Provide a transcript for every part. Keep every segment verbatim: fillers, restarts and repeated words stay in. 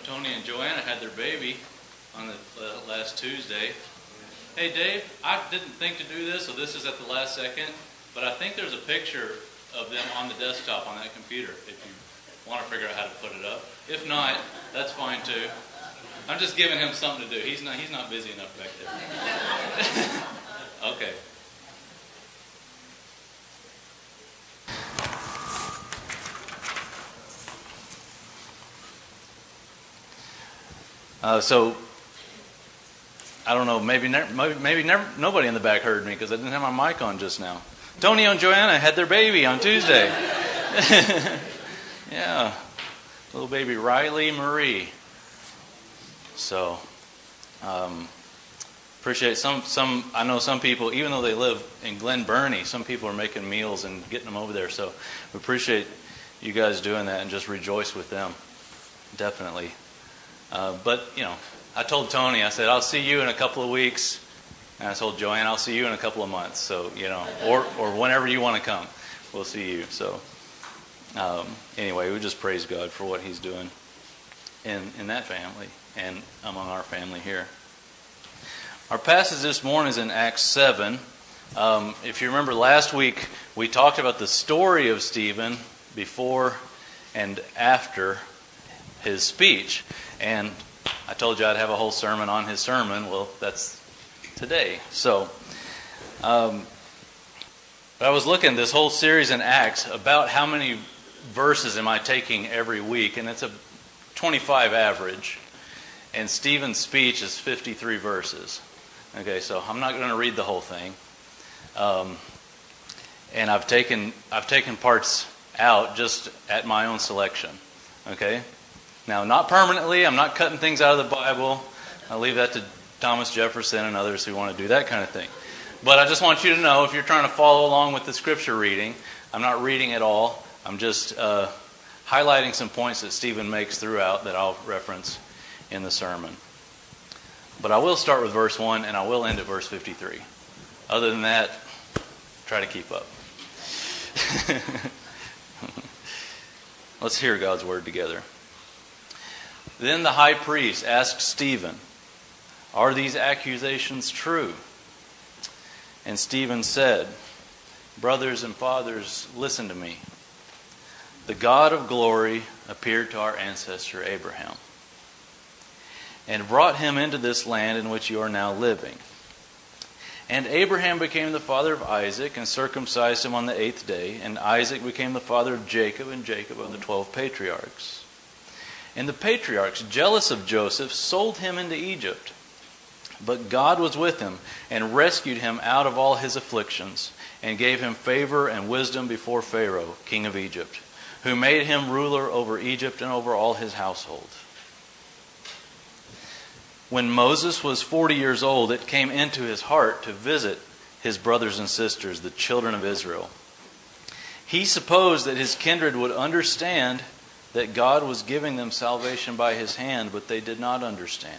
Tony and Joanna had their baby on the uh, last Tuesday. Hey Dave, I didn't think to do this, so this is at the last second, but I think there's a picture of them on the desktop on that computer if you want to figure out how to put it up. If not, that's fine too. I'm just giving him something to do. He's not he's not busy enough back there. Okay. Uh, so, I don't know, maybe ne- maybe, maybe never, nobody in the back heard me because I didn't have my mic on just now. Tony and Joanna had their baby on Tuesday. Yeah, little baby Riley Marie. So, um, appreciate some, some, I know some people, even though they live in Glen Burnie, some people are making meals and getting them over there. So, we appreciate you guys doing that and just rejoice with them. Definitely. Uh, but, you know, I told Tony, I said, I'll see you in a couple of weeks. And I told Joanne, I'll see you in a couple of months. So, you know, or, or whenever you want to come, we'll see you. So, um, anyway, we just praise God for what He's doing in, in that family and among our family here. Our passage this morning is in Acts seven. Um, if you remember last week, we talked about the story of Stephen before and after his speech. And I told you I'd have a whole sermon on his sermon. Well, that's today. So, um, I was looking at this whole series in Acts about how many verses am I taking every week, and it's a twenty-five average. And Stephen's speech is fifty-three verses. Okay, so I'm not going to read the whole thing. Um, and I've taken I've taken parts out just at my own selection. Okay. Now, not permanently. I'm not cutting things out of the Bible. I'll leave that to Thomas Jefferson and others who want to do that kind of thing. But I just want you to know, if you're trying to follow along with the scripture reading, I'm not reading it all. I'm just uh, highlighting some points that Stephen makes throughout that I'll reference in the sermon. But I will start with verse one, and I will end at verse fifty-three. Other than that, try to keep up. Let's hear God's word together. Then the high priest asked Stephen, "Are these accusations true?" And Stephen said, "Brothers and fathers, listen to me. The God of glory appeared to our ancestor Abraham and brought him into this land in which you are now living. And Abraham became the father of Isaac and circumcised him on the eighth day. And Isaac became the father of Jacob, and Jacob of the twelve patriarchs. And the patriarchs, jealous of Joseph, sold him into Egypt. But God was with him and rescued him out of all his afflictions and gave him favor and wisdom before Pharaoh, king of Egypt, who made him ruler over Egypt and over all his household. When Moses was forty years old, it came into his heart to visit his brothers and sisters, the children of Israel. He supposed that his kindred would understand that God was giving them salvation by his hand, but they did not understand.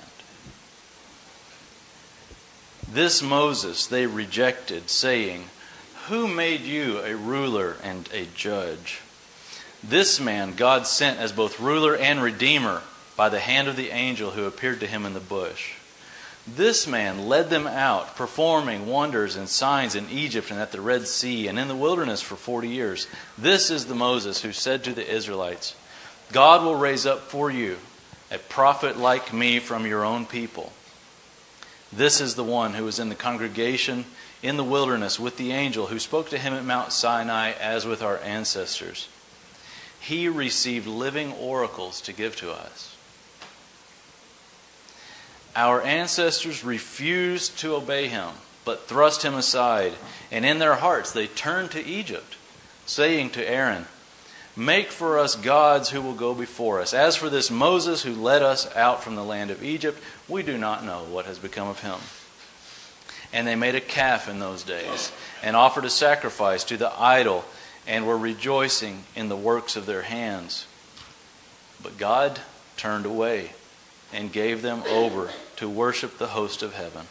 This Moses they rejected, saying, 'Who made you a ruler and a judge?' This man God sent as both ruler and redeemer by the hand of the angel who appeared to him in the bush. This man led them out, performing wonders and signs in Egypt and at the Red Sea and in the wilderness for forty years. This is the Moses who said to the Israelites, 'God will raise up for you a prophet like me from your own people.' This is the one who was in the congregation in the wilderness with the angel who spoke to him at Mount Sinai as with our ancestors. He received living oracles to give to us. Our ancestors refused to obey him, but thrust him aside, and in their hearts they turned to Egypt, saying to Aaron, 'Make for us gods who will go before us. As for this Moses who led us out from the land of Egypt, we do not know what has become of him.' And they made a calf in those days, and offered a sacrifice to the idol, and were rejoicing in the works of their hands. But God turned away and gave them over to worship the host of heaven.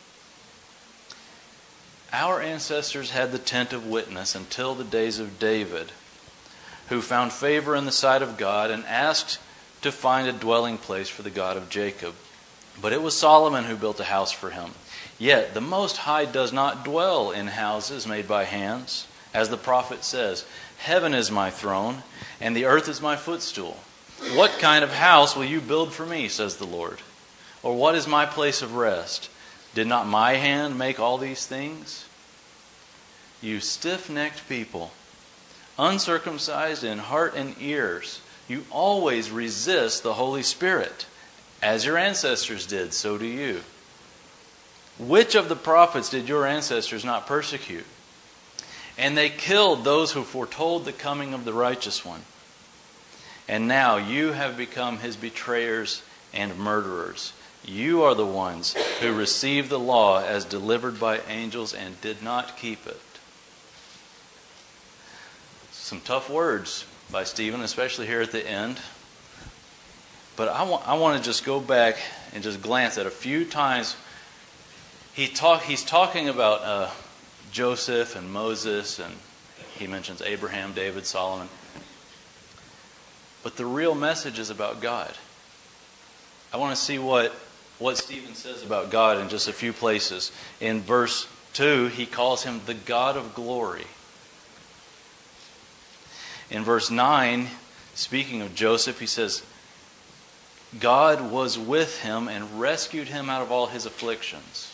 Our ancestors had the tent of witness until the days of David, who found favor in the sight of God and asked to find a dwelling place for the God of Jacob. But it was Solomon who built a house for him. Yet the Most High does not dwell in houses made by hands. As the prophet says, heaven is my throne, and the earth is my footstool. What kind of house will you build for me, says the Lord? Or what is my place of rest? Did not my hand make all these things? You stiff-necked people, uncircumcised in heart and ears, you always resist the Holy Spirit. As your ancestors did, so do you. Which of the prophets did your ancestors not persecute? And they killed those who foretold the coming of the righteous one. And now you have become his betrayers and murderers. You are the ones who received the law as delivered by angels and did not keep it. Some tough words by Stephen, especially here at the end. But I want, I want to just go back and just glance at a few times. He talk, he's talking about uh, Joseph and Moses, and he mentions Abraham, David, Solomon. But the real message is about God. I want to see what, what Stephen says about God in just a few places. In verse two, he calls him the God of glory. In verse nine, speaking of Joseph, he says, God was with him and rescued him out of all his afflictions.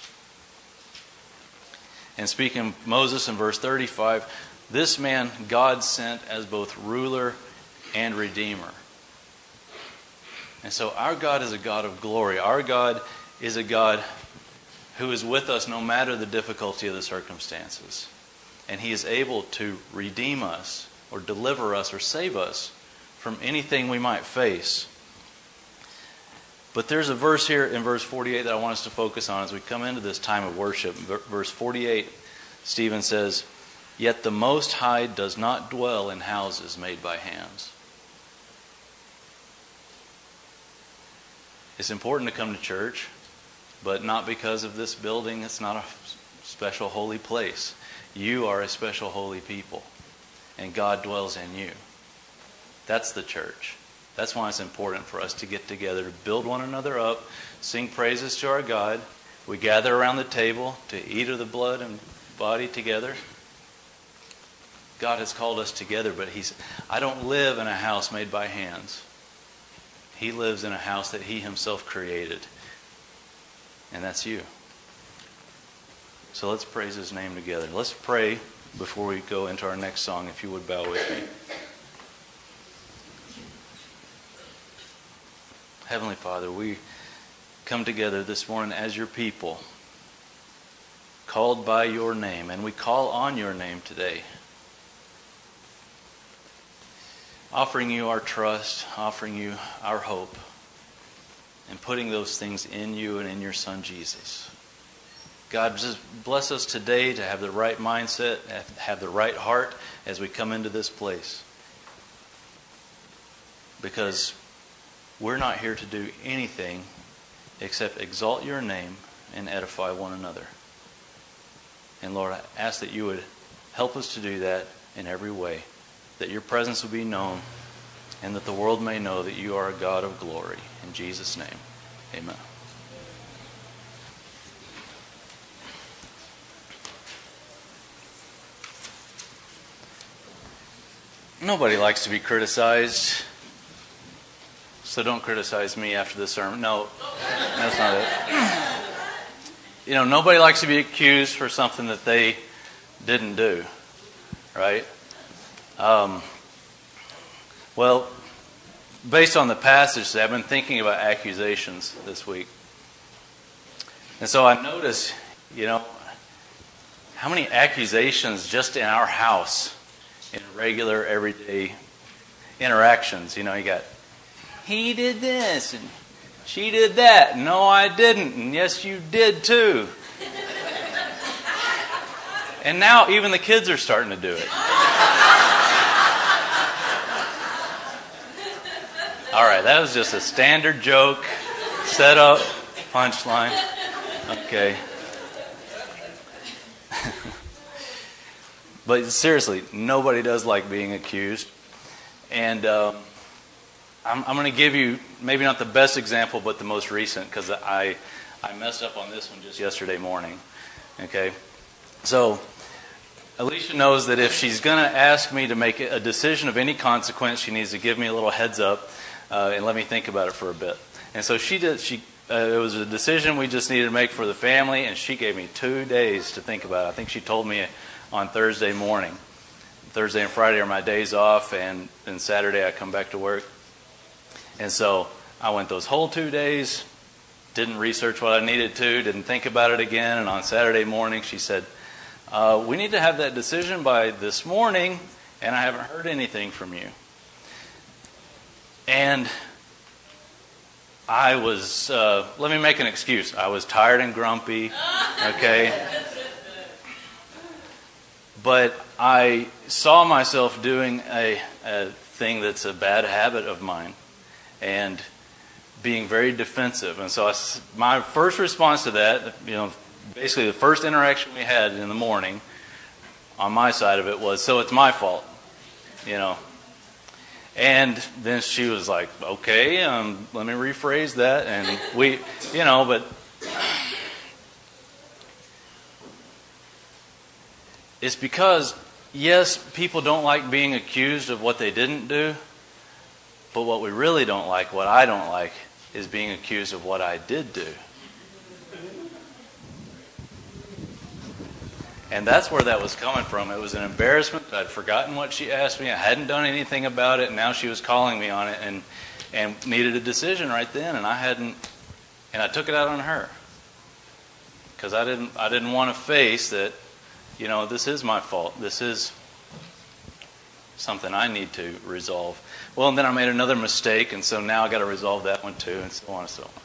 And speaking of Moses in verse thirty-five, this man God sent as both ruler and redeemer. And so our God is a God of glory. Our God is a God who is with us no matter the difficulty of the circumstances. And he is able to redeem us or deliver us or save us from anything we might face. But there's a verse here in verse forty-eight that I want us to focus on as we come into this time of worship. Verse forty-eight, Stephen says, "Yet the Most High does not dwell in houses made by hands." It's important to come to church, but not because of this building. It's not a special holy place. You are a special holy people, and God dwells in you. That's the church. That's why it's important for us to get together, to build one another up, sing praises to our God. We gather around the table to eat of the blood and body together. God has called us together, but He's, I don't live in a house made by hands. He lives in a house that He Himself created. And that's you. So let's praise His name together. Let's pray before we go into our next song, if you would bow with me. Heavenly Father, we come together this morning as your people, called by your name, and we call on your name today. Offering you our trust, offering you our hope, and putting those things in you and in your Son Jesus. God, just bless us today to have the right mindset, have the right heart as we come into this place. Because we're not here to do anything except exalt your name and edify one another. And Lord, I ask that you would help us to do that in every way, that your presence would be known, and that the world may know that you are a God of glory. In Jesus' name, amen. Nobody likes to be criticized. So don't criticize me after the sermon. No, that's not it. You know, nobody likes to be accused for something that they didn't do, right? Um, well, based on the passage, I've been thinking about accusations this week. And so I noticed, you know, how many accusations just in our house, in regular, everyday interactions. You know, you got, he did this, and she did that. No, I didn't, and yes, you did too. And now even the kids are starting to do it. All right, that was just a standard joke, set up, punchline. Okay. But seriously, nobody does like being accused. And um, I'm, I'm going to give you maybe not the best example, but the most recent, because I, I messed up on this one just yesterday morning. Okay? So, Alicia knows that if she's going to ask me to make a decision of any consequence, she needs to give me a little heads up uh, and let me think about it for a bit. And so she did. She uh, it was a decision we just needed to make for the family, and she gave me two days to think about it. I think she told me on Thursday morning. Thursday and Friday are my days off, and then Saturday I come back to work. And so I went those whole two days, didn't research what I needed to, didn't think about it again. And on Saturday morning, she said, uh, we need to have that decision by this morning, and I haven't heard anything from you. And I was, uh, let me make an excuse. I was tired and grumpy, okay? But I saw myself doing a, a thing that's a bad habit of mine, and being very defensive. And so I, my first response to that, you know, basically the first interaction we had in the morning on my side of it was, so it's my fault, you know. And then she was like, okay, um, let me rephrase that. And we, you know, but it's because, yes, people don't like being accused of what they didn't do. But what we really don't like, what I don't like, is being accused of what I did do. And that's where that was coming from. It was an embarrassment. I'd forgotten what she asked me. I hadn't done anything about it, and now she was calling me on it and and needed a decision right then, and I hadn't, and I took it out on her. Because I didn't I didn't want to face that, you know, this is my fault. This is something I need to resolve. Well, and then I made another mistake, and so now I got to resolve that one too, and so on and so on.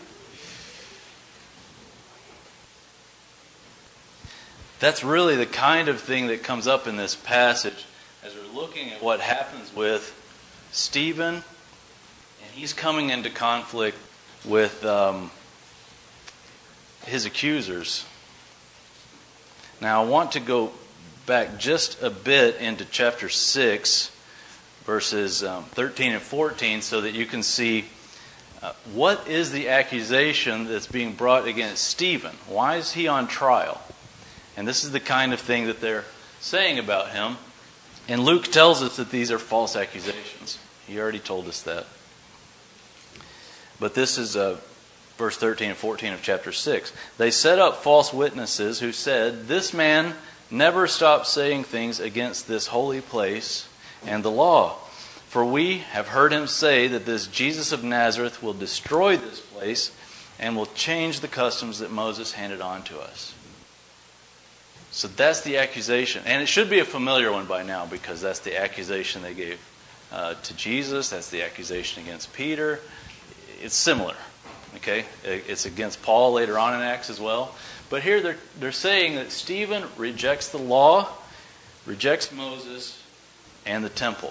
That's really the kind of thing that comes up in this passage as we're looking at what happens with Stephen, and he's coming into conflict with um, his accusers. Now, I want to go back just a bit into chapter six, verses um, thirteen and fourteen, so that you can see uh, what is the accusation that's being brought against Stephen. Why is he on trial? And this is the kind of thing that they're saying about him. And Luke tells us that these are false accusations. He already told us that. But this is uh, verse thirteen and fourteen of chapter six. They set up false witnesses who said, "This man never stopped saying things against this holy place and the law. For we have heard him say that this Jesus of Nazareth will destroy this place and will change the customs that Moses handed on to us." So that's the accusation. And it should be a familiar one by now, because that's the accusation they gave uh, to Jesus. That's the accusation against Peter. It's similar. Okay? It's against Paul later on in Acts as well. But here they're, they're saying that Stephen rejects the law, rejects Moses, and the temple.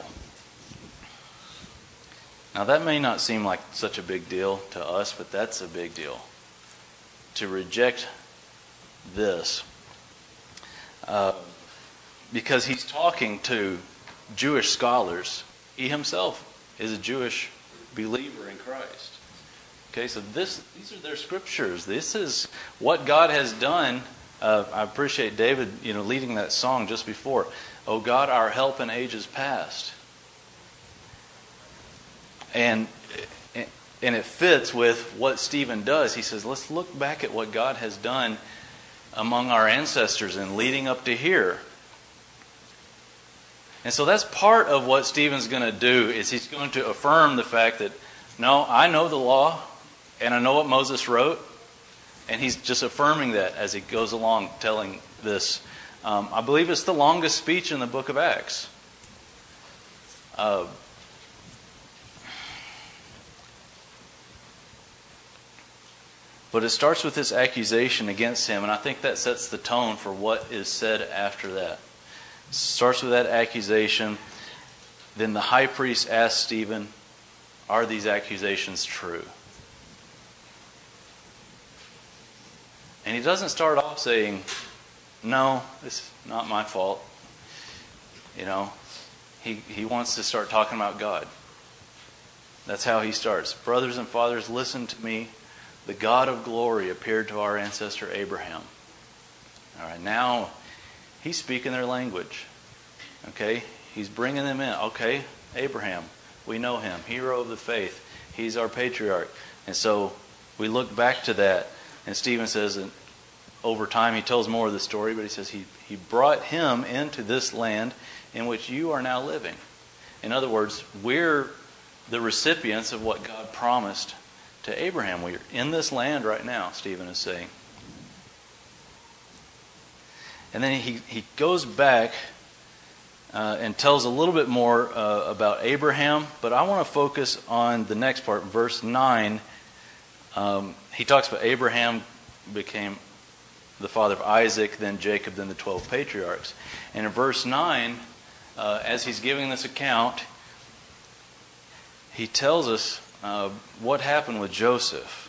Now that may not seem like such a big deal to us, but that's a big deal. To reject this. Uh, because he's talking to Jewish scholars. He himself is a Jewish believer in Christ. Okay, so this these are their scriptures. This is what God has done. Uh, I appreciate David, you know, leading that song just before. "O God, our help in ages past." And and it fits with what Stephen does. He says, let's look back at what God has done among our ancestors and leading up to here. And so that's part of what Stephen's going to do, is he's going to affirm the fact that, no, I know the law, and I know what Moses wrote, and he's just affirming that as he goes along telling this. Um, I believe it's the longest speech in the book of Acts. Uh, But it starts with this accusation against him, and I think that sets the tone for what is said after that. It starts with that accusation. Then the high priest asks Stephen, "Are these accusations true?" And he doesn't start off saying, "No, it's not my fault." You know, he, he wants to start talking about God. That's how he starts. Brothers and fathers, listen to me. The God of glory appeared to our ancestor Abraham. All right, now he's speaking their language. Okay, he's bringing them in. Okay, Abraham, we know him, hero of the faith. He's our patriarch. And so we look back to that, and Stephen says that over time he tells more of the story, but he says he, he brought him into this land in which you are now living. In other words, we're the recipients of what God promised to Abraham. We're in this land right now, Stephen is saying. And then he, he goes back uh, and tells a little bit more uh, about Abraham, but I want to focus on the next part, verse nine. Um, he talks about Abraham became the father of Isaac, then Jacob, then the twelve patriarchs. And in verse nine, uh, as he's giving this account, he tells us uh, what happened with Joseph.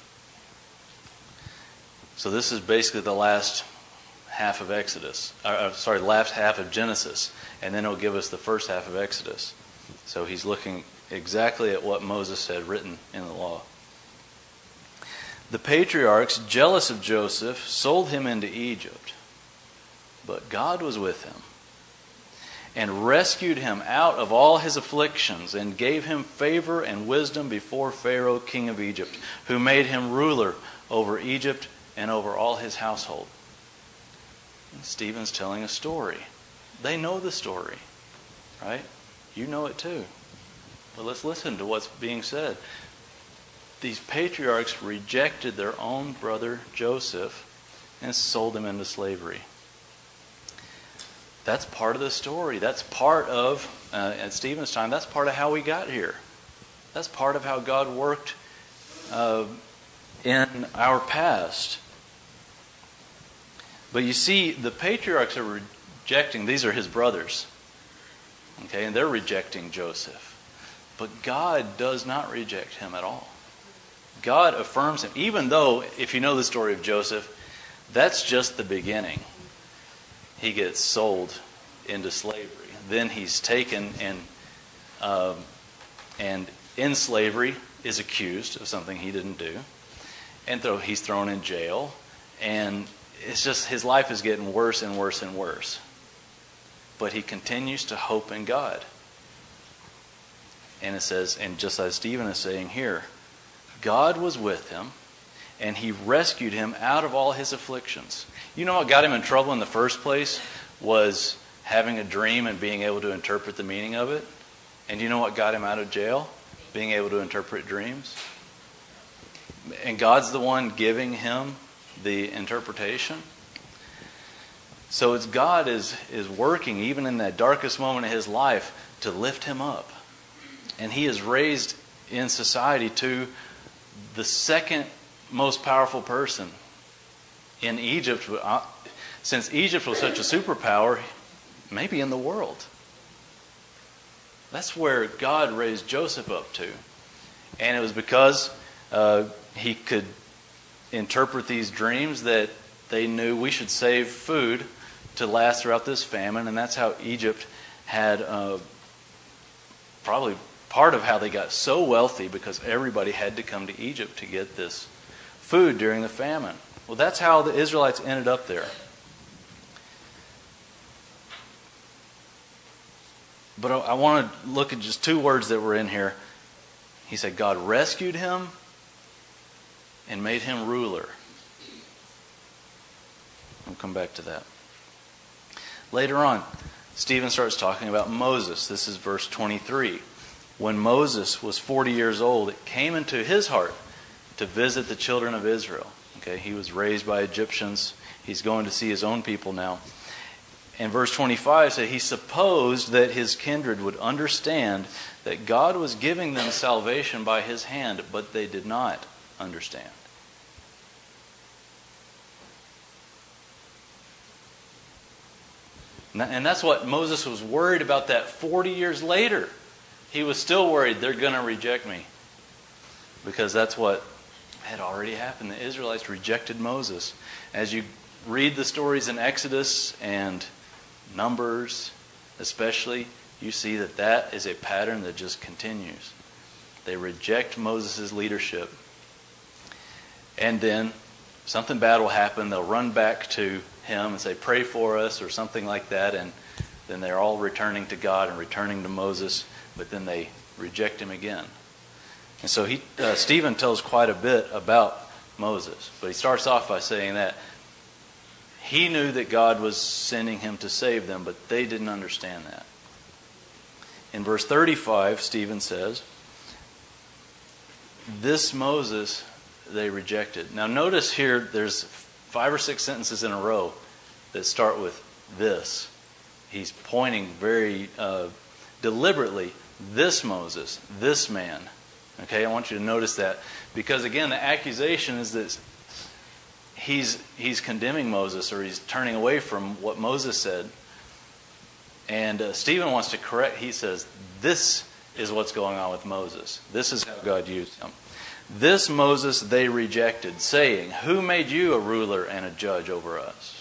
So this is basically the last half of Exodus. Uh, sorry, last half of Genesis. And then he'll give us the first half of Exodus. So he's looking exactly at what Moses had written in the law. The patriarchs, jealous of Joseph, sold him into Egypt. But God was with him and rescued him out of all his afflictions and gave him favor and wisdom before Pharaoh, king of Egypt, who made him ruler over Egypt and over all his household. And Stephen's telling a story. They know the story, right? You know it too. But let's listen to what's being said. These patriarchs rejected their own brother Joseph and sold him into slavery. That's part of the story. That's part of, uh, at Stephen's time, that's part of how we got here. That's part of how God worked uh, in our past. But you see, the patriarchs are rejecting, these are his brothers. Okay, and they're rejecting Joseph. But God does not reject him at all. God affirms him, even though, if you know the story of Joseph, that's just the beginning. He gets sold into slavery. Then he's taken and um, and in slavery is accused of something he didn't do. And so he's thrown in jail. And it's just his life is getting worse and worse and worse. But he continues to hope in God. And it says, and just as Stephen is saying here, God was with him, and he rescued him out of all his afflictions. You know what got him in trouble in the first place was having a dream and being able to interpret the meaning of it. And you know what got him out of jail? Being able to interpret dreams. And God's the one giving him the interpretation. So it's God is, is working even in that darkest moment of his life to lift him up. And he is raised in society to the second most powerful person in Egypt, since Egypt was such a superpower, maybe in the world. That's where God raised Joseph up to. And it was because uh, he could interpret these dreams that they knew we should save food to last throughout this famine. And that's how Egypt had uh, probably part of how they got so wealthy, because everybody had to come to Egypt to get this food during the famine. Well, that's how the Israelites ended up there. But I want to look at just two words that were in here. He said God rescued him and made him ruler. We'll come back to that. Later on, Stephen starts talking about Moses. This is verse twenty-three. When Moses was forty years old, it came into his heart to visit the children of Israel. Okay, he was raised by Egyptians. He's going to see his own people now. And verse twenty-five says he supposed that his kindred would understand that God was giving them salvation by his hand, but they did not understand. And that's what Moses was worried about that forty years later. He was still worried they're going to reject me. Because that's what had already happened. The Israelites rejected Moses. As you read the stories in Exodus and Numbers especially, you see that that is a pattern that just continues. They reject Moses' leadership. And then something bad will happen. They'll run back to him and say, pray for us, or something like that. And then they're all returning to God and returning to Moses. But then they reject him again. And so he, uh, Stephen tells quite a bit about Moses. But he starts off by saying that he knew that God was sending him to save them, but they didn't understand that. In verse thirty-five, Stephen says, this Moses they rejected. Now notice here, there's five or six sentences in a row that start with this. He's pointing very uh, deliberately, this Moses, this man. Okay, I want you to notice that. Because again, the accusation is that he's, he's condemning Moses, or he's turning away from what Moses said. And uh, Stephen wants to correct, he says, this is what's going on with Moses. This is how God used him. This Moses they rejected, saying, who made you a ruler and a judge over us?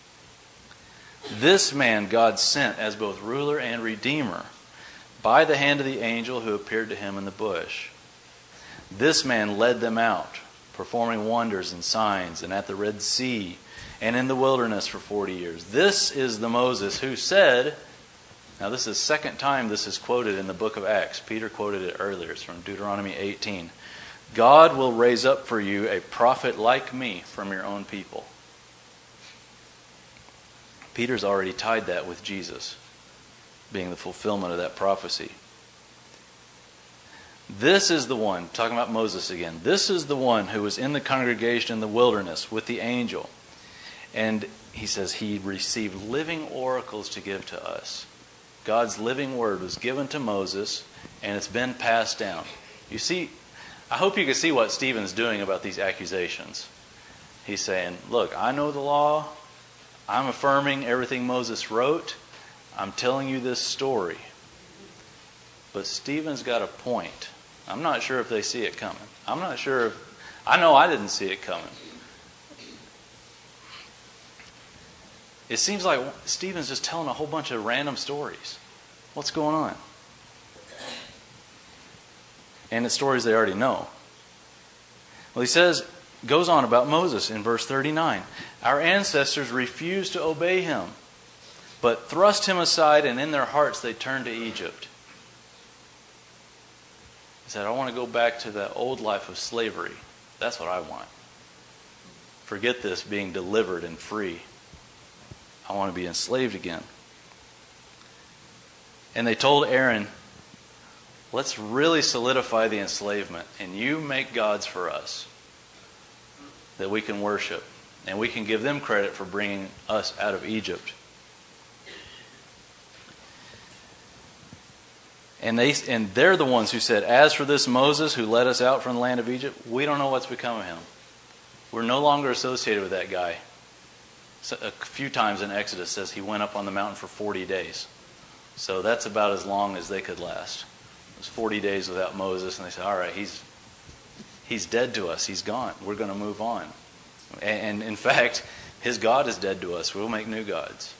This man God sent as both ruler and redeemer by the hand of the angel who appeared to him in the bush. This man led them out, performing wonders and signs, and at the Red Sea and in the wilderness for forty years. This is the Moses who said, now this is the second time this is quoted in the book of Acts. Peter quoted it earlier. It's from Deuteronomy eighteen. God will raise up for you a prophet like me from your own people. Peter's already tied that with Jesus being the fulfillment of that prophecy. This is the one, talking about Moses again, this is the one who was in the congregation in the wilderness with the angel. And he says he received living oracles to give to us. God's living word was given to Moses, and it's been passed down. You see, I hope you can see what Stephen's doing about these accusations. He's saying, look, I know the law. I'm affirming everything Moses wrote. I'm telling you this story. But Stephen's got a point. I'm not sure if they see it coming. I'm not sure if... I know I didn't see it coming. It seems like Stephen's just telling a whole bunch of random stories. What's going on? And it's stories they already know. Well, he says, goes on about Moses in verse thirty-nine. Our ancestors refused to obey him, but thrust him aside, and in their hearts they turned to Egypt. He said, I want to go back to that old life of slavery. That's what I want. Forget this being delivered and free. I want to be enslaved again. And they told Aaron, let's really solidify the enslavement, and you make gods for us that we can worship, and we can give them credit for bringing us out of Egypt. And they and they're the ones who said, as for this Moses who led us out from the land of Egypt, we don't know what's become of him. We're no longer associated with that guy. So a few times in Exodus says he went up on the mountain for forty days. So that's about as long as they could last. It was forty days without Moses, and they said, all right, he's he's dead to us. He's gone. We're going to move on. And, and in fact, his God is dead to us. We'll make new gods.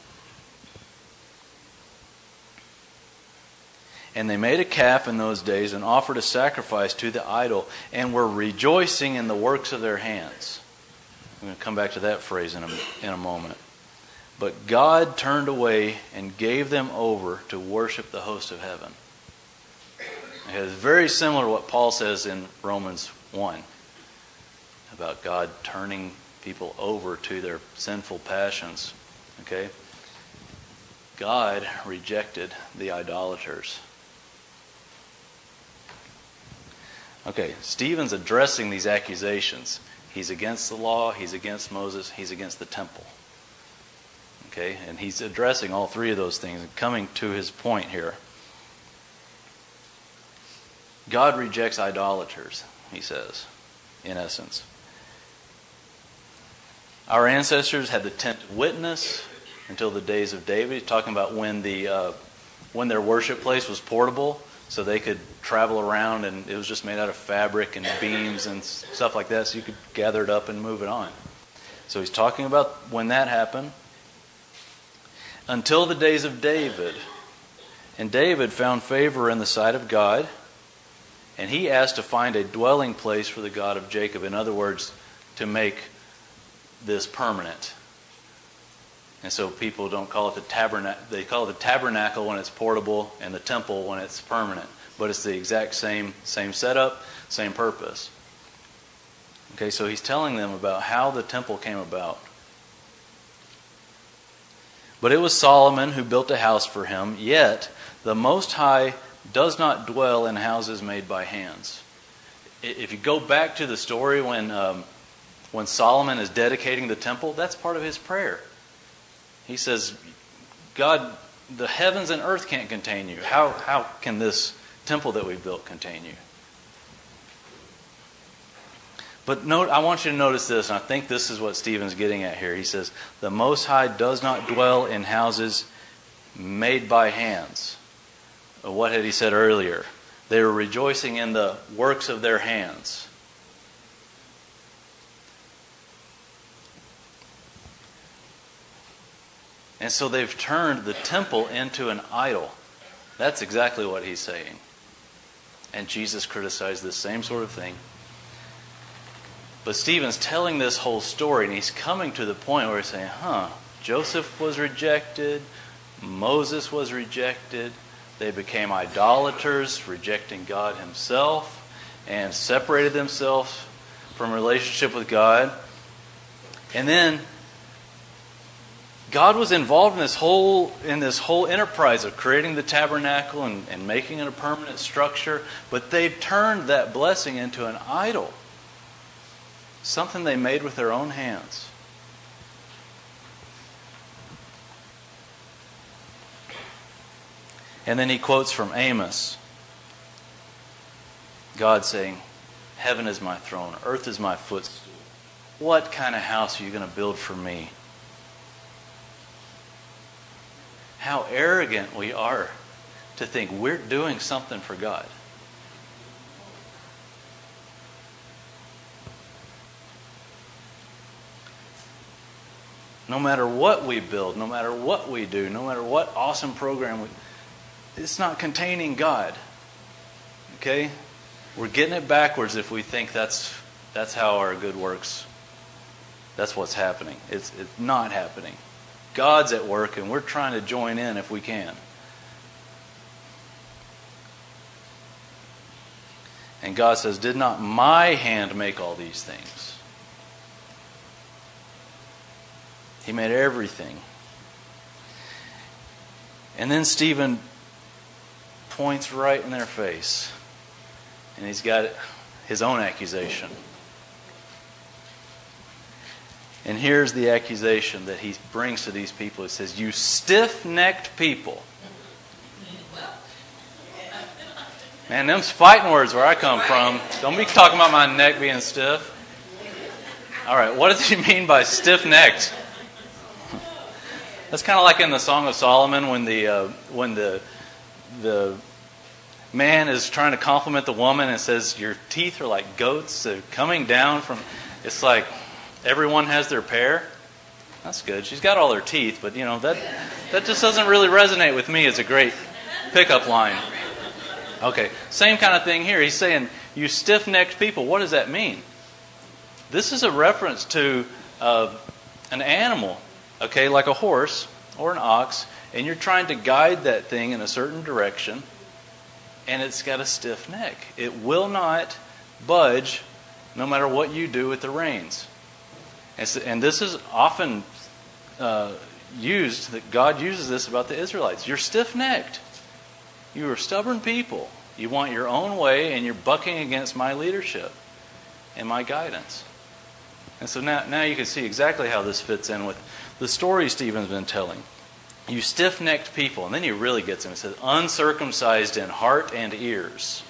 And they made a calf in those days and offered a sacrifice to the idol and were rejoicing in the works of their hands. I'm going to come back to that phrase in a, in a moment. But God turned away and gave them over to worship the host of heaven. It's very similar to what Paul says in Romans one about God turning people over to their sinful passions. Okay? God rejected the idolaters. Okay, Stephen's addressing these accusations. He's against the law, he's against Moses, he's against the temple. Okay, and he's addressing all three of those things and coming to his point here. God rejects idolaters, he says, in essence. Our ancestors had the tent of witness until the days of David. He's talking about when the uh, when their worship place was portable, so they could travel around, and it was just made out of fabric and beams and stuff like that, so you could gather it up and move it on. So he's talking about when that happened. Until the days of David. And David found favor in the sight of God, And he asked to find a dwelling place for the God of Jacob. In other words, to make this permanent. And so people don't call it the tabernacle. They call it the tabernacle when it's portable and the temple when it's permanent. But it's the exact same, same setup, same purpose. Okay, so he's telling them about how the temple came about. But it was Solomon who built a house for him, yet the Most High does not dwell in houses made by hands. If you go back to the story when um, when Solomon is dedicating the temple, that's part of his prayer. He says, God, the heavens and earth can't contain you. How, how can this temple that we've built contain you? But note, I want you to notice this, and I think this is what Stephen's getting at here. He says, the Most High does not dwell in houses made by hands. What had he said earlier? They were rejoicing in the works of their hands. And so they've turned the temple into an idol. That's exactly what he's saying. And Jesus criticized this same sort of thing. But Stephen's telling this whole story, and he's coming to the point where he's saying, huh, Joseph was rejected, Moses was rejected, they became idolaters, rejecting God himself, and separated themselves from relationship with God. And then God was involved in this whole in this whole enterprise of creating the tabernacle and, and making it a permanent structure, but they've turned that blessing into an idol. Something they made with their own hands. And then he quotes from Amos. God saying, heaven is my throne, earth is my footstool. What kind of house are you going to build for me? How arrogant we are to think we're doing something for God. No matter what we build, no matter what we do, no matter what awesome program we... It's not containing God. Okay? We're getting it backwards if we think that's that's how our good works. That's what's happening. It's it's not happening. God's at work and we're trying to join in if we can. And God says, did not my hand make all these things? He made everything. And then Stephen points right in their face. And he's got his own accusation. And here's the accusation that he brings to these people. He says, you stiff-necked people. Man, them's fighting words where I come from. Don't be talking about my neck being stiff. All right, what does he mean by stiff-necked? That's kind of like in the Song of Solomon when the uh, when the the man is trying to compliment the woman and says, your teeth are like goats. They're coming down from... It's like everyone has their pair. That's good. She's got all her teeth, but you know, that that just doesn't really resonate with me as a great pickup line. Okay, same kind of thing here. He's saying, you stiff-necked people. What does that mean? This is a reference to uh, an animal. Okay, like a horse or an ox, and you're trying to guide that thing in a certain direction, and it's got a stiff neck. It will not budge no matter what you do with the reins. And, so, and this is often uh, used, that God uses this about the Israelites. You're stiff-necked. You are stubborn people. You want your own way, and you're bucking against my leadership and my guidance. And so now, now you can see exactly how this fits in with the story Stephen's been telling. You stiff-necked people. And then he really gets him. It says, uncircumcised in heart and ears.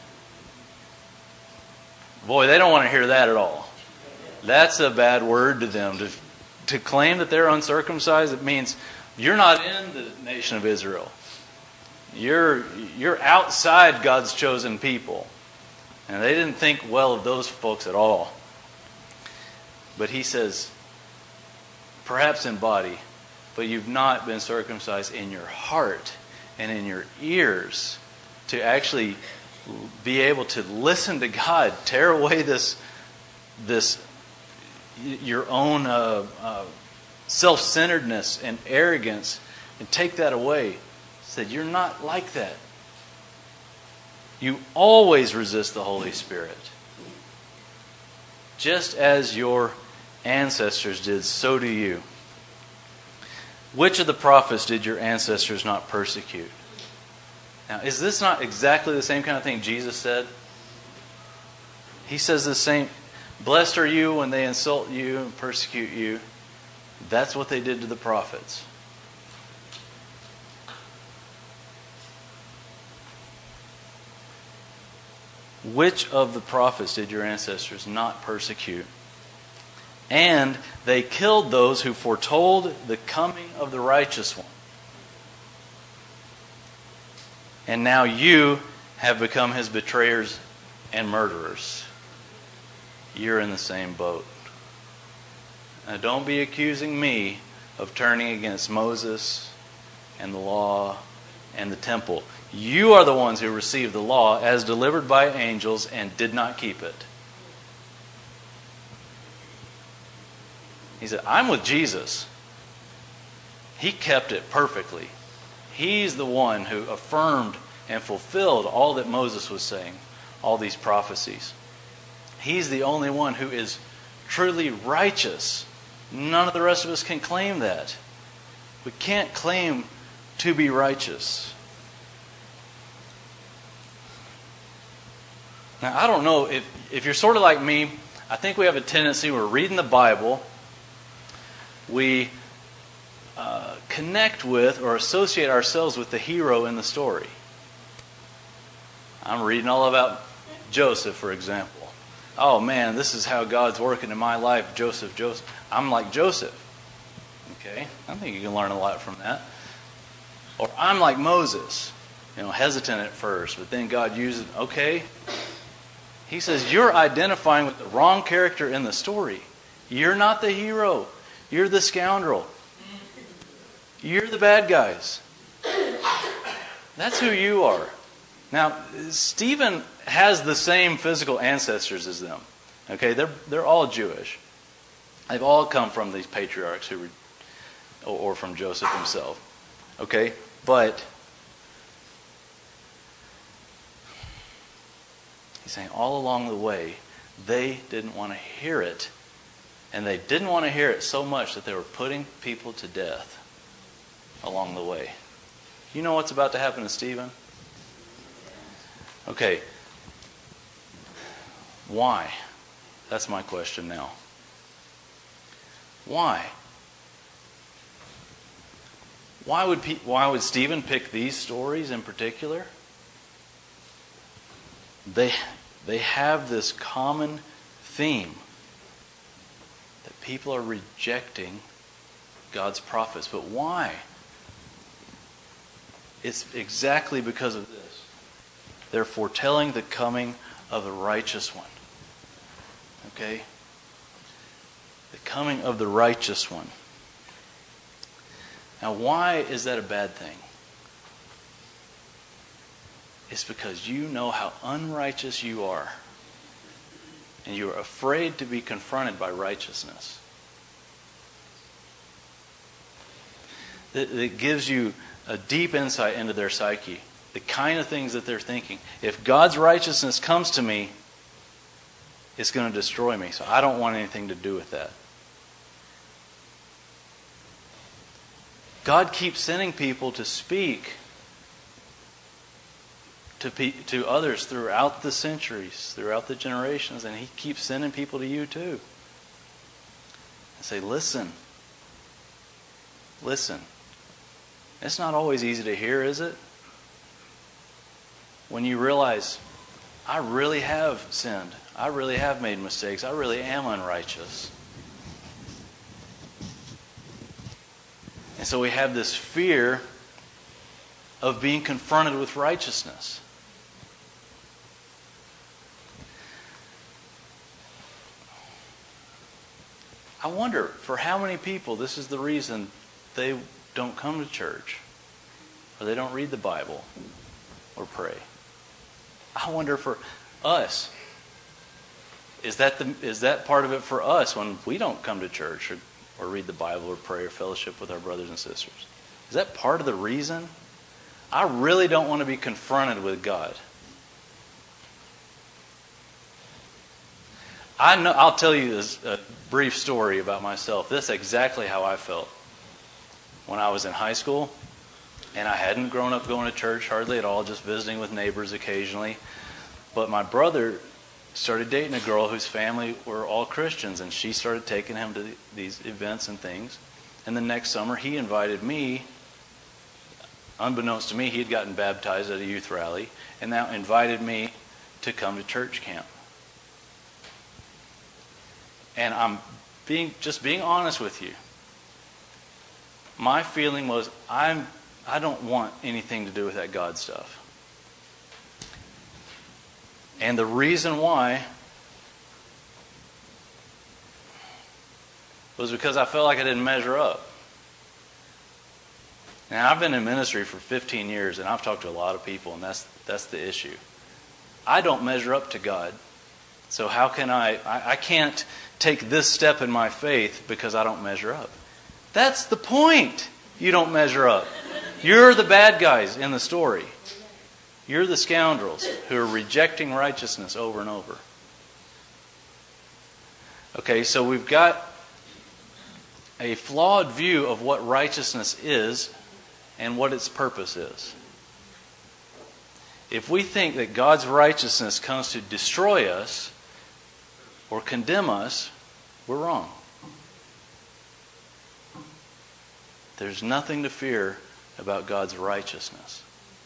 Boy, they don't want to hear that at all. That's a bad word to them. To, to claim that they're uncircumcised, it means you're not in the nation of Israel. You're, you're outside God's chosen people. And they didn't think well of those folks at all. But he says, perhaps in body, but you've not been circumcised in your heart and in your ears to actually be able to listen to God, tear away this, this your own uh, uh, self-centeredness and arrogance, and take that away. He said, you're not like that. You always resist the Holy Spirit. Just as your ancestors did, so do you. Which of the prophets did your ancestors not persecute? Now, is this not exactly the same kind of thing Jesus said? He says the same, blessed are you when they insult you and persecute you. That's what they did to the prophets. Which of the prophets did your ancestors not persecute? And they killed those who foretold the coming of the righteous one. And now you have become his betrayers and murderers. You're in the same boat. Now don't be accusing me of turning against Moses and the law and the temple. You are the ones who received the law as delivered by angels and did not keep it. He said, I'm with Jesus. He kept it perfectly. He's the one who affirmed and fulfilled all that Moses was saying, all these prophecies. He's the only one who is truly righteous. None of the rest of us can claim that. We can't claim to be righteous. Now, I don't know, if, if you're sort of like me, I think we have a tendency, we're reading the Bible, we uh, connect with or associate ourselves with the hero in the story. I'm reading all about Joseph, for example. Oh man, this is how God's working in my life, Joseph, Joseph. I'm like Joseph. Okay, I think you can learn a lot from that. Or I'm like Moses, you know, hesitant at first, but then God uses, okay. He says, you're identifying with the wrong character in the story. You're not the hero. You're the scoundrel. You're the bad guys. That's who you are. Now, Stephen has the same physical ancestors as them. Okay, they're they're all Jewish. They've all come from these patriarchs who were, or, or from Joseph himself. Okay, but he's saying all along the way, they didn't want to hear it. And they didn't want to hear it so much that they were putting people to death along the way. You know what's about to happen to Stephen? Okay. Why? That's my question now. Why? Why would pe- why would Stephen pick these stories in particular? They they have this common theme that people are rejecting God's prophets. But why? It's exactly because of this. They're foretelling the coming of the righteous one. Okay? The coming of the righteous one. Now, why is that a bad thing? It's because you know how unrighteous you are. And you're afraid to be confronted by righteousness. It, it gives you a deep insight into their psyche. The kind of things that they're thinking. If God's righteousness comes to me, it's going to destroy me. So I don't want anything to do with that. God keeps sending people to speak to pe- to others throughout the centuries, throughout the generations, and He keeps sending people to you too. And say, listen. Listen. It's not always easy to hear, is it? When you realize, I really have sinned. I really have made mistakes. I really am unrighteous. And so we have this fear of being confronted with righteousness. I wonder, for how many people this is the reason they don't come to church, or they don't read the Bible, or pray. I wonder for us, is that the is that part of it for us when we don't come to church or, or read the Bible or pray or fellowship with our brothers and sisters? Is that part of the reason? I really don't want to be confronted with God. I know, I'll tell you this a brief story about myself. This is exactly how I felt when I was in high school, and I hadn't grown up going to church hardly at all, just visiting with neighbors occasionally. But my brother started dating a girl whose family were all Christians, and she started taking him to these events and things. And the next summer, he invited me, unbeknownst to me, he had gotten baptized at a youth rally, and now invited me to come to church camp. And I'm being just being honest with you. My feeling was I'm I don't want anything to do with that God stuff. And the reason why was because I felt like I didn't measure up. Now, I've been in ministry for fifteen years, and I've talked to a lot of people, and that's that's the issue. I don't measure up to God. So how can I, I, I can't take this step in my faith because I don't measure up. That's the point. You don't measure up. You're the bad guys in the story. You're the scoundrels who are rejecting righteousness over and over. Okay, so we've got a flawed view of what righteousness is and what its purpose is. If we think that God's righteousness comes to destroy us or condemn us, we're wrong. There's nothing to fear about God's righteousness.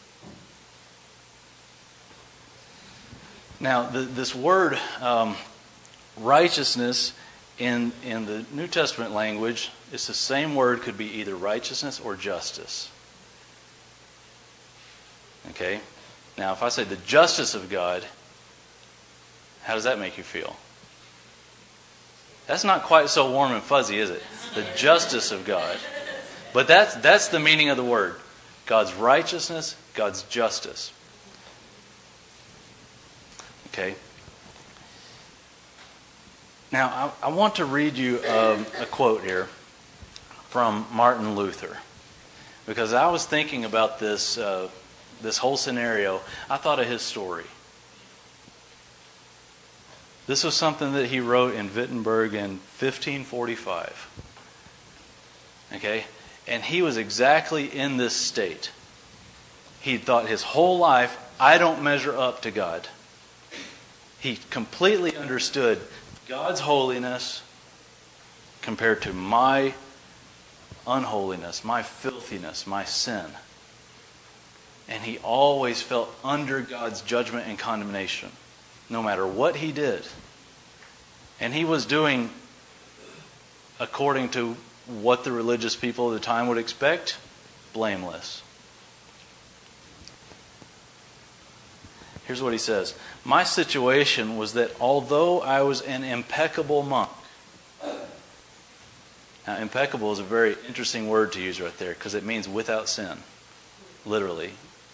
Now, the, this word um, righteousness in, in the New Testament language, it's the same word, could be either righteousness or justice. Okay? Now, if I say the justice of God, how does that make you feel? That's not quite so warm and fuzzy, is it? The justice of God. But that's, that's the meaning of the word. God's righteousness, God's justice. Okay? Now, I, I want to read you um, a quote here from Martin Luther. Because I was thinking about this, uh, this whole scenario. I thought of his story. This was something that he wrote in Wittenberg in fifteen forty-five. Okay? And he was exactly in this state. He thought his whole life, I don't measure up to God. He completely understood God's holiness compared to my unholiness, my filthiness, my sin. And he always felt under God's judgment and condemnation, no matter what he did. And he was doing according to what the religious people of the time would expect, blameless. Here's what he says. My situation was that although I was an impeccable monk. Now, impeccable is a very interesting word to use right there because it means without sin, literally.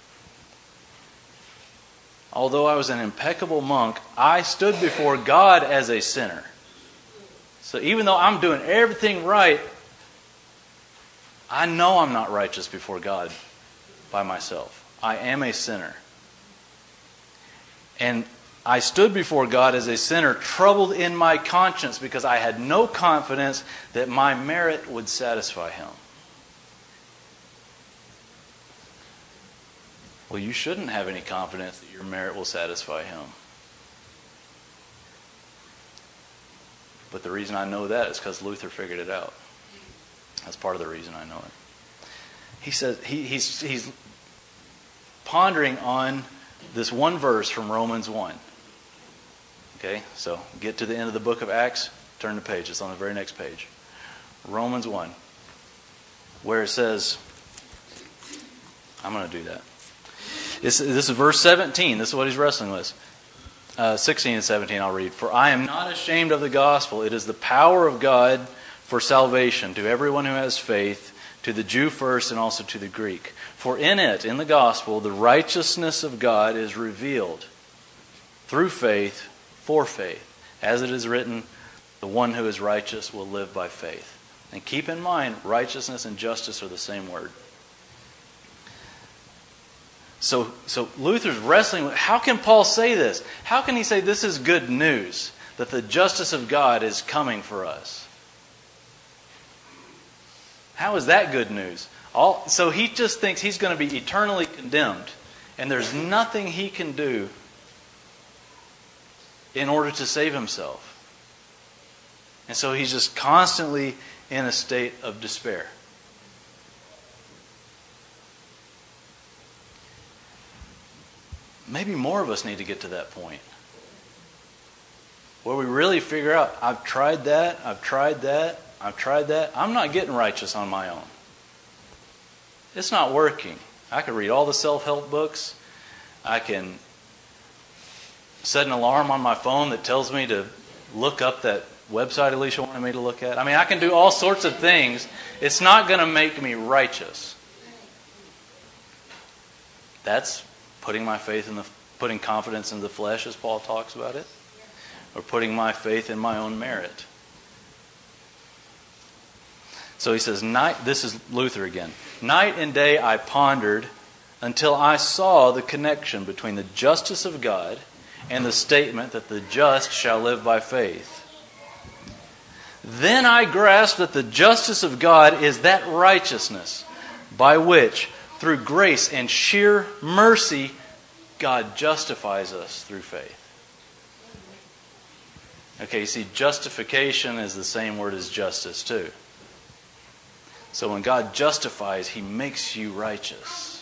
Although I was an impeccable monk, I stood before God as a sinner. So even though I'm doing everything right, I know I'm not righteous before God by myself. I am a sinner. And I stood before God as a sinner, troubled in my conscience because I had no confidence that my merit would satisfy Him. Well, you shouldn't have any confidence that your merit will satisfy Him. But the reason I know that is because Luther figured it out. That's part of the reason I know it. He says he, he's he's pondering on this one verse from Romans one. Okay, so get to the end of the book of Acts, turn the page. It's on the very next page. Romans one, where it says, I'm going to do that. It's, this is verse seventeen. This is what he's wrestling with. Uh, sixteen and seventeen I'll read. For I am not ashamed of the gospel. It is the power of God for salvation to everyone who has faith, to the Jew first and also to the Greek. For in it, in the gospel, the righteousness of God is revealed. through faith, for faith. As it is written, the one who is righteous will live by faith. And keep in mind, righteousness and justice are the same word. So, so Luther's wrestling with, how can Paul say this? How can he say this is good news, that the justice of God is coming for us? How is that good news? All, so he just thinks he's going to be eternally condemned, and there's nothing he can do in order to save himself. And so he's just constantly in a state of despair. Maybe more of us need to get to that point where we really figure out, I've tried that, I've tried that, I've tried that. I'm not getting righteous on my own. It's not working. I can read all the self-help books. I can set an alarm on my phone that tells me to look up that website Alicia wanted me to look at. I mean, I can do all sorts of things. It's not going to make me righteous. That's putting my faith in the, putting confidence in the flesh, as Paul talks about it, or putting my faith in my own merit. So he says, night, this is Luther again. Night and day I pondered until I saw the connection between the justice of God and the statement that the just shall live by faith. Then I grasped that the justice of God is that righteousness by which, through grace and sheer mercy, God justifies us through faith. Okay, you see, justification is the same word as justice too. So when God justifies, He makes you righteous.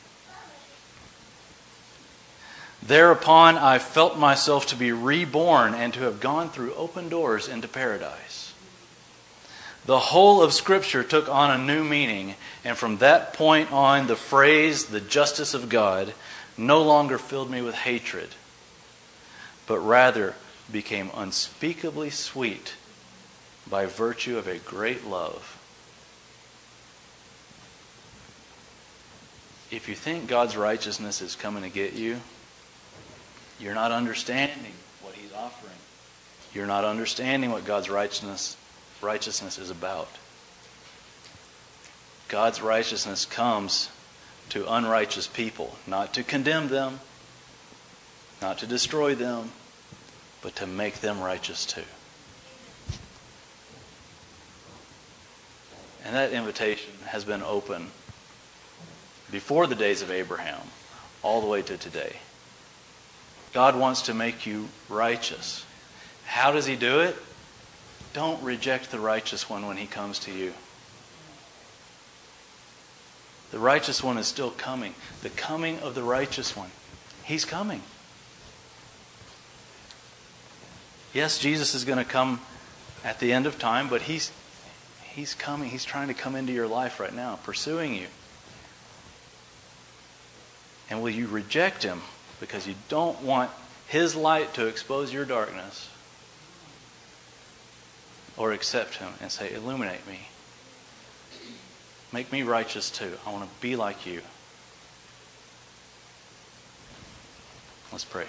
Thereupon I felt myself to be reborn and to have gone through open doors into paradise. The whole of Scripture took on a new meaning, and from that point on, the phrase, the justice of God, no longer filled me with hatred, but rather became unspeakably sweet by virtue of a great love. If you think God's righteousness is coming to get you, you're not understanding what He's offering. You're not understanding what God's righteousness righteousness is about. God's righteousness comes to unrighteous people, not to condemn them, not to destroy them, but to make them righteous too. And that invitation has been open before the days of Abraham, all the way to today. God wants to make you righteous. How does He do it? Don't reject the righteous one when He comes to you. The righteous one is still coming. The coming of the righteous one. He's coming. Yes, Jesus is going to come at the end of time, but He's He's coming. He's trying to come into your life right now, pursuing you. And will you reject Him because you don't want His light to expose your darkness? Or accept Him and say, illuminate me. Make me righteous too. I want to be like You. Let's pray.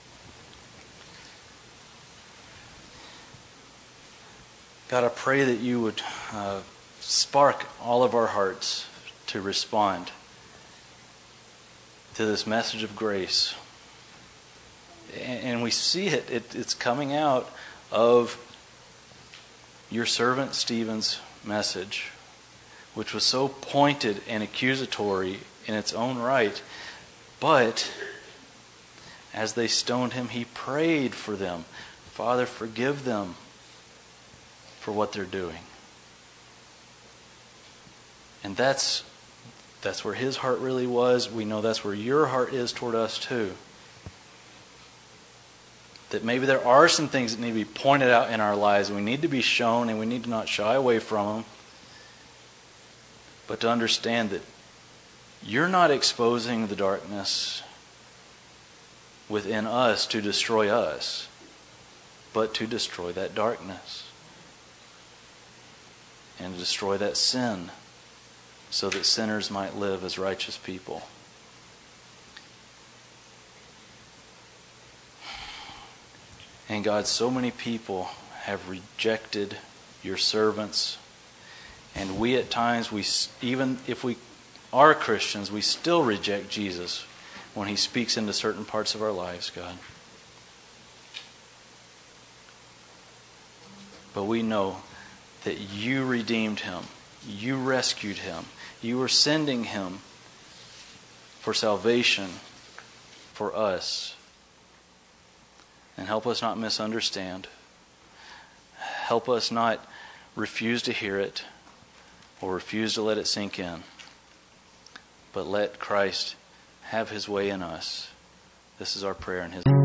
God, I pray that You would uh, spark all of our hearts to respond to this message of grace. And, and we see it, it. It's coming out of Your servant Stephen's message, which was so pointed and accusatory in its own right. But as they stoned him, he prayed for them. Father, forgive them for what they're doing. And that's that's where his heart really was. We know that's where your heart is toward us too. That maybe there are some things that need to be pointed out in our lives, and we need to be shown, and we need to not shy away from them. But to understand that you're not exposing the darkness within us to destroy us, but to destroy that darkness and to destroy that sin so that sinners might live as righteous people. And God, so many people have rejected your servants. And we at times, we even if we are Christians, we still reject Jesus when he speaks into certain parts of our lives, God. But we know that you redeemed him. You rescued him. You were sending him for salvation for us. And help us not misunderstand. Help us not refuse to hear it or refuse to let it sink in. But let Christ have his way in us. This is our prayer in his name.